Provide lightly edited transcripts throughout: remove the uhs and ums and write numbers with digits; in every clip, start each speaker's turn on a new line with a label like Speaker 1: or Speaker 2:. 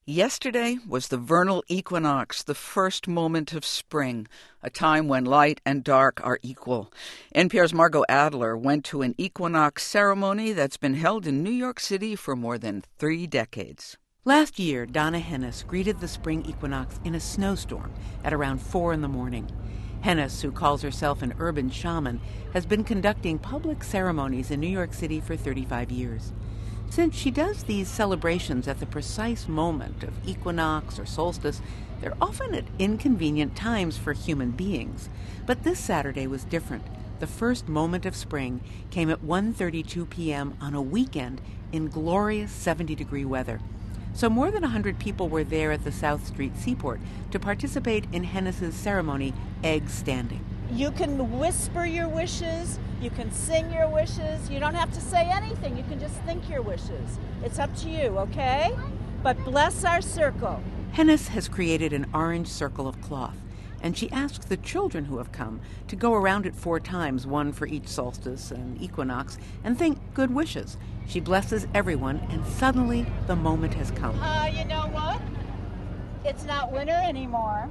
Speaker 1: Yesterday was the vernal equinox, the first moment of spring, a time when light and dark are equal. NPR's Margot Adler went to an equinox ceremony that's been held in New York City for more than 3 decades.
Speaker 2: Last year, Donna Hennis greeted the spring equinox in a snowstorm at around 4 in the morning. Hennis, who calls herself an urban shaman, has been conducting public ceremonies in New York City for 35 years. Since she does these celebrations at the precise moment of equinox or solstice, they're often at inconvenient times for human beings. But this Saturday was different. The first moment of spring came at 1:32 p.m. on a weekend in glorious 70-degree weather. So more than 100 people were there at the South Street Seaport to participate in Hennis's ceremony, Egg Standing.
Speaker 3: You can whisper your wishes, you can sing your wishes, you don't have to say anything, you can just think your wishes. It's up to you, okay? But bless our circle.
Speaker 2: Hennis has created an orange circle of cloth, and she asks the children who have come to go around it 4 times, one for each solstice and equinox, and think good wishes. She blesses everyone, and suddenly the moment has come.
Speaker 3: You know what? It's not winter anymore.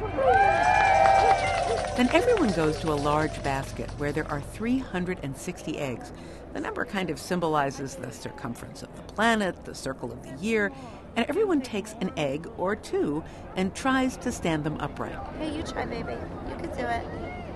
Speaker 2: Then everyone goes to a large basket where there are 360 eggs. The number kind of symbolizes the circumference of the planet, the circle of the year, and everyone takes an egg or 2 and tries to stand them upright.
Speaker 4: Hey, you try, baby. You can do it.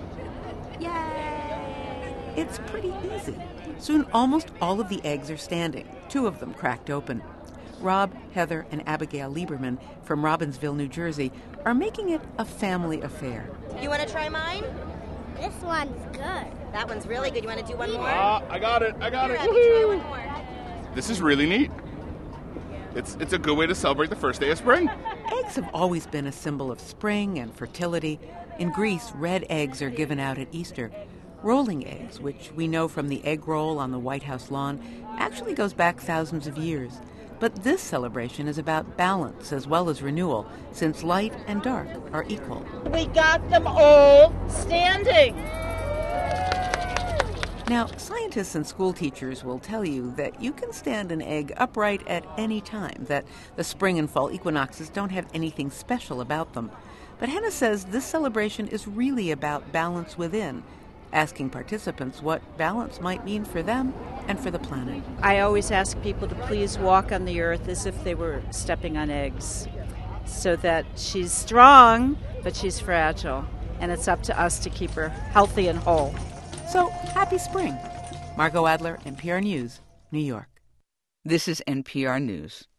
Speaker 4: Yay!
Speaker 2: It's pretty easy. Soon almost all of the eggs are standing, 2 of them cracked open. Rob, Heather, and Abigail Lieberman from Robbinsville, New Jersey, are making it a family affair.
Speaker 4: You want to try mine?
Speaker 5: This one's good.
Speaker 4: That one's really good. You want to do one more?
Speaker 6: I got it.
Speaker 4: Here, Abby, try one more.
Speaker 6: This is really neat. It's a good way to celebrate the first day of spring.
Speaker 2: Eggs have always been a symbol of spring and fertility. In Greece, red eggs are given out at Easter. Rolling eggs, which we know from the egg roll on the White House lawn, actually goes back thousands of years. But this celebration is about balance as well as renewal, since light and dark are equal.
Speaker 3: We got them all standing.
Speaker 2: Now, scientists and school teachers will tell you that you can stand an egg upright at any time, that the spring and fall equinoxes don't have anything special about them. But Hennis says this celebration is really about balance within, asking participants what balance might mean for them and for the planet.
Speaker 3: I always ask people to please walk on the earth as if they were stepping on eggs, so that she's strong, but she's fragile, and it's up to us to keep her healthy and whole.
Speaker 2: So, happy spring. Margot Adler, NPR News, New York.
Speaker 1: This is NPR News.